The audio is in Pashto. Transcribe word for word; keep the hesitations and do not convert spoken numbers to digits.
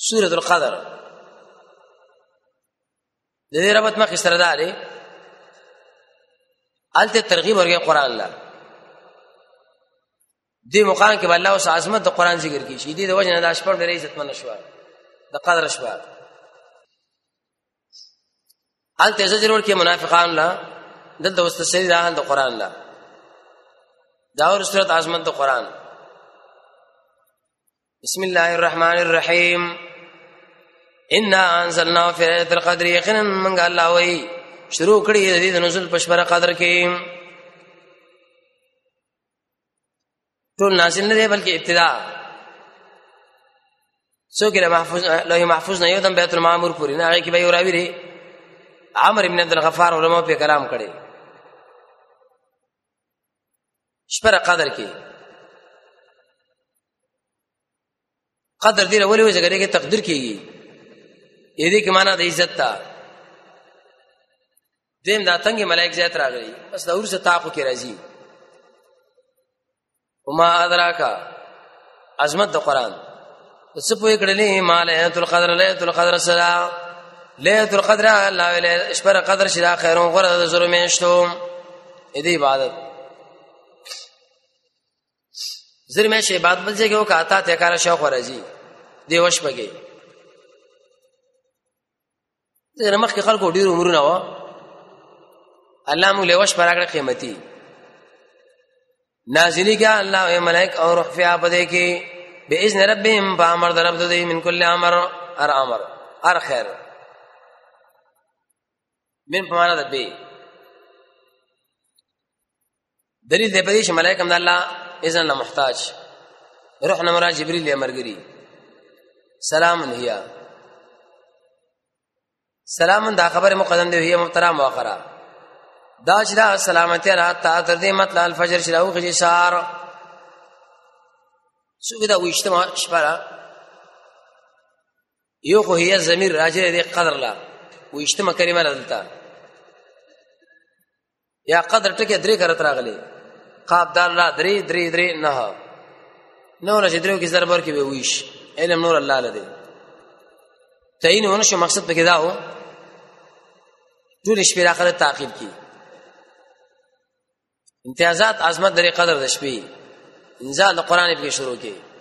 سورۃ القدر د دې ربط مخ سره داري الته ترغیب ورګه قران لا دې مقام کې الله او عظمت د قران ذکر کی شي دې د وجه نه د اشپړ ډېر عزت من شو د قدر شپه الته زجر ورکه منافقان لا دلته واستسری ده د قران لا دا اور سورۃ عظمت د قران بسم الله الرحمن الرحیم انا انزلنا فی ليلة القدر یقینا من الله وی شروع کړی د نزول په شپه قدر کې ټول نازل نه دی بلکې ابتدا څوک محفوظ لوح محفوظ نه یو دم بیت المعمور پوری نه هغه کې به وراوی دی عمرو بن عبد الغفار علماء په کلام کړي شپه قدر کې قدر دی ولې وځي چې تقدیر کېږي اې دې کې معنا د عزت تا دیم دا څنګه ملائک زیات راغلي بس دا ورسه تاقو کې راځي وما ادراکا عظمت د قران څه په کړلې ما ليلۃ القدر ليلۃ القدر سلام ليلۃ القدر الله ولې شپه قدر شدا خیرون غره د زرو میشتو دې عبادت زر میں شی عبادت بل ځای کې وکاته ته کار شوق ورځي دی وش پګي زه مخ کې خلکو ډیر عمرونه و الله موږ له وش پراګه قیمتي نازلی کا الله او ملائک اور روح فی ابده کې باذن ربهم فامر رب ذی من کل امر ار امر ار خیر من پمانه ده به دلیل دې پدې چې ملائک هم د الله اذن له محتاج روح نه مراد جبريل یې مرګري سلام هيا سلام دا خبر مقدم دی هي مبتدا مؤخره دا چې دا سلامتی رات تا تر دې مطلع الفجر شراو خجي سار څو دا وښته شپه یو خو هي ضمیر راځي دې قدر لا وښته کلمه راځلتا یا قدر ټکي درې کرت راغلي قاب دار لا درې درې درې نه نو نه درو کې ضرب ورکې به ویش علم نور الله لدی تعین ونشو مقصد پکې دا و ټول شپې اخر تعقیب کی امتیازات عظمت درې قدر د شپې انزال قرآن په شروع کې